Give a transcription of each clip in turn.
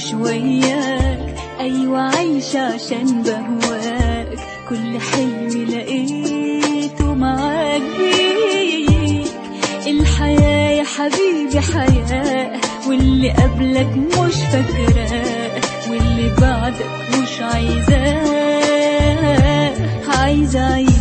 مش وياك. أيوة عايشة عشان بهواك، كل حلمي لقيته معاك بيك. الحياة يا حبيبي حياة، واللي قبلك مش فاكراه، واللي بعدك مش عايزاه. عايزة أعيش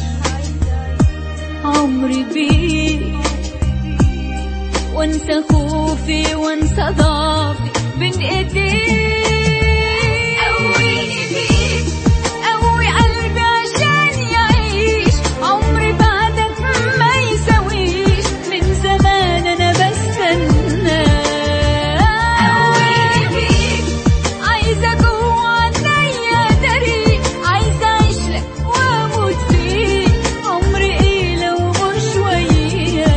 عمري بيك، وانسى خوفي وانسى ضعفي بين ايديك. قويني بيك، قوي قلبي عشان يعيش، عمري بعدك ما يساويش، من زمان انا بستنى. قويني بيك، عايزة جوه عينيا طريق، عايزة اعيش لك واموت فيك، عمري ايه لو مش وياك.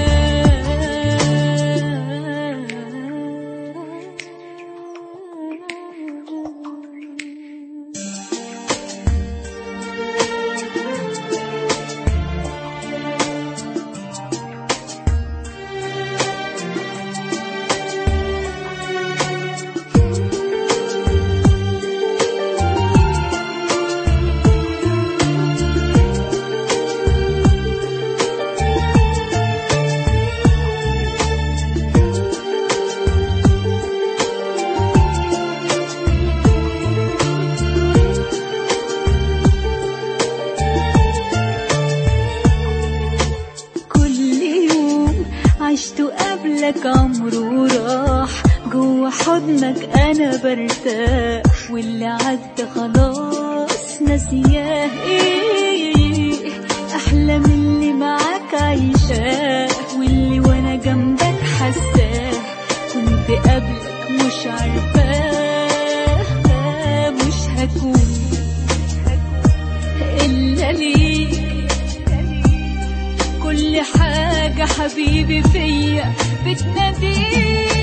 عشت قبلك عمره راح، جوا حضنك انا برتاح، واللي عدى خلاص ناسياه. ايه احلى من اللي معاك عايشاه، واللي وانا جنبك حساه، كنت قبلك مش عارفاه. مش هكون الا ليك، كل حاجة حبيبي فيا بتناديك.